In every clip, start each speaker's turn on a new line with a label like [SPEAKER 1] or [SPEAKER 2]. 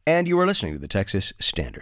[SPEAKER 1] And you are listening to the Texas Standard.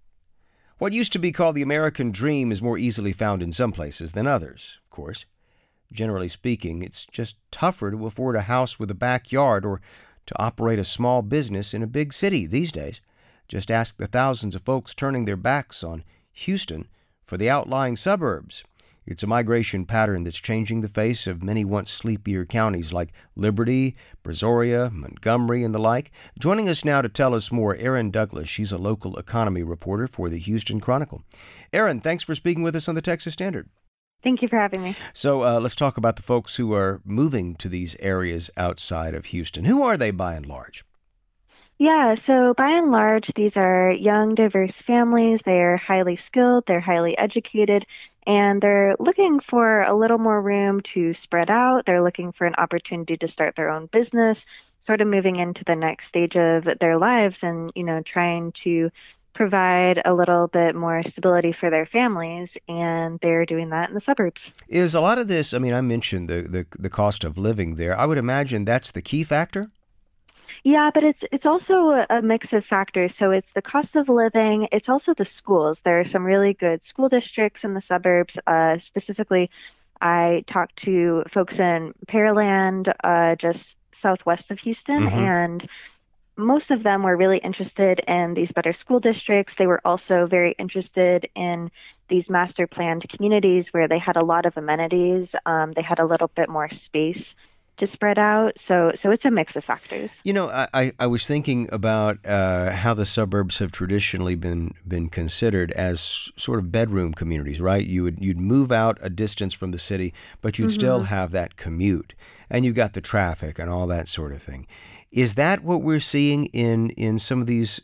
[SPEAKER 1] What used to be called the American dream is more easily found in some places than others, of course. Generally speaking, it's just tougher to afford a house with a backyard or to operate a small business in a big city these days. Just ask the thousands of folks turning their backs on Houston for the outlying suburbs. It's a migration pattern that's changing the face of many once sleepier counties like Liberty, Brazoria, Montgomery, and the like. Joining us now to tell us more, Erin Douglas. She's a local economy reporter for the Houston Chronicle. Erin, thanks for speaking with us on the Texas Standard.
[SPEAKER 2] Thank you for having me.
[SPEAKER 1] So let's talk about the folks who are moving to these areas outside of Houston. Who are they by and large?
[SPEAKER 2] Yeah, so by and large, these are young, diverse families. They're highly skilled, they're highly educated, and they're looking for a little more room to spread out. They're looking for an opportunity to start their own business, sort of moving into the next stage of their lives and, trying to provide a little bit more stability for their families, and they're doing that in the suburbs.
[SPEAKER 1] Is a lot of this, I mentioned the cost of living there. I would imagine that's the key factor?
[SPEAKER 2] Yeah, but it's also a mix of factors. So it's the cost of living. It's also the schools. There are some really good school districts in the suburbs. Specifically, I talked to folks in Pearland, just southwest of Houston, and most of them were really interested in these better school districts. They were also very interested in these master planned communities where they had a lot of amenities. They had a little bit more space to spread out. So it's a mix of factors.
[SPEAKER 1] I was thinking about how the suburbs have traditionally been considered as sort of bedroom communities, right? You'd move out a distance from the city, but you'd still have that commute, and you got the traffic and all that sort of thing. Is that what we're seeing in some of these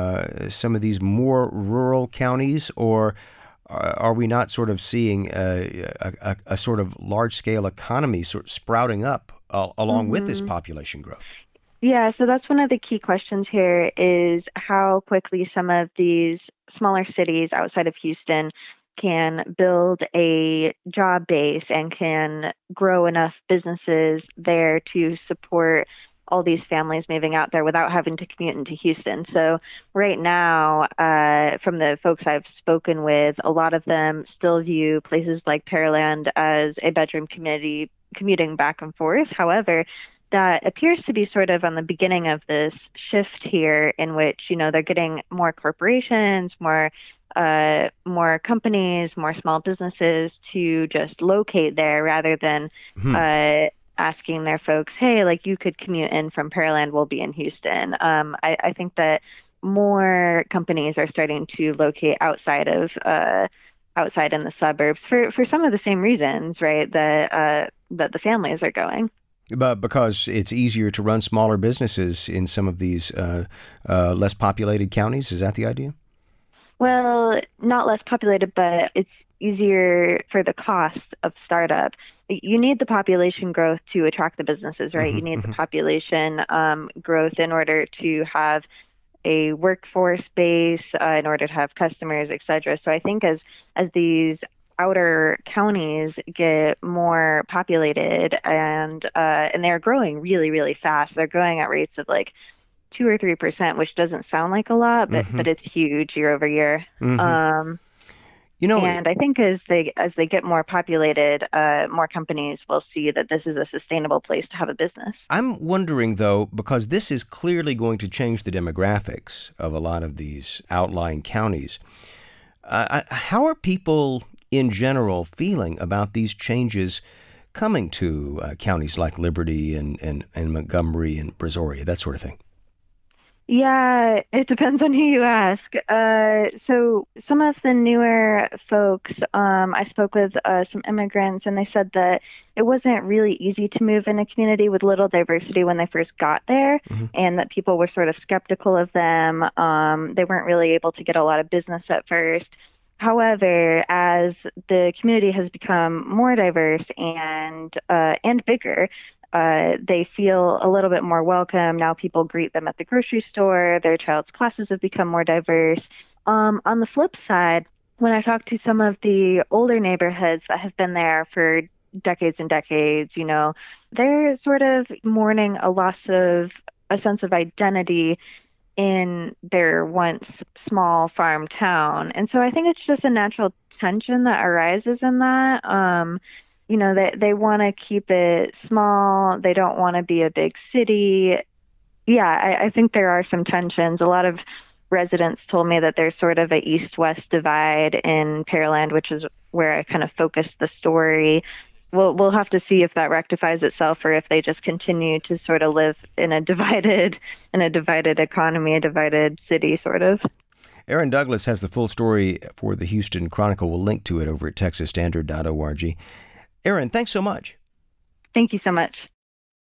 [SPEAKER 1] more rural counties, or are we not sort of seeing a sort of large-scale economy sort of sprouting up along with this population growth?
[SPEAKER 2] Yeah, so that's one of the key questions here is how quickly some of these smaller cities outside of Houston can build a job base and can grow enough businesses there to support all these families moving out there without having to commute into Houston. So right now, from the folks I've spoken with, a lot of them still view places like Pearland as a bedroom community, commuting back and forth. However, that appears to be sort of on the beginning of this shift here in which, they're getting more corporations, more companies, more small businesses to just locate there rather than asking their folks, hey, like you could commute in from Pearland, we'll be in Houston. I think that more companies are starting to locate outside in the suburbs for some of the same reasons, right? That the families are going.
[SPEAKER 1] But because it's easier to run smaller businesses in some of these less populated counties, is that the idea?
[SPEAKER 2] Well, not less populated, but it's easier for the cost of startup. You need the population growth to attract the businesses, right? You need the population growth in order to have a workforce base, in order to have customers, et cetera. So I think as these outer counties get more populated and they're growing really, really fast. They're growing at rates of like 2 or 3%, which doesn't sound like a lot, but it's huge year over year. And I think as they get more populated, more companies will see that this is a sustainable place to have a business.
[SPEAKER 1] I'm wondering, though, because this is clearly going to change the demographics of a lot of these outlying counties. How are people in general feeling about these changes coming to counties like Liberty and Montgomery and Brazoria, that sort of thing?
[SPEAKER 2] Yeah, it depends on who you ask. So some of the newer folks, I spoke with some immigrants, and they said that it wasn't really easy to move in a community with little diversity when they first got there, and that people were sort of skeptical of them. They weren't really able to get a lot of business at first. However, as the community has become more diverse and bigger, they feel a little bit more welcome. Now people greet them at the grocery store. Their child's classes have become more diverse. On the flip side, when I talk to some of the older neighborhoods that have been there for decades and decades, they're sort of mourning a loss of a sense of identity in their once small farm town. And so I think it's just a natural tension that arises in that. They want to keep it small. They don't want to be a big city. Yeah, I think there are some tensions. A lot of residents told me that there's sort of a east-west divide in Pearland, which is where I kind of focused the story. We'll have to see if that rectifies itself or if they just continue to sort of live in a divided economy, a divided city, sort of.
[SPEAKER 1] Erin Douglas has the full story for the Houston Chronicle. We'll link to it over at texasstandard.org. Erin, thanks so much.
[SPEAKER 2] Thank you so much.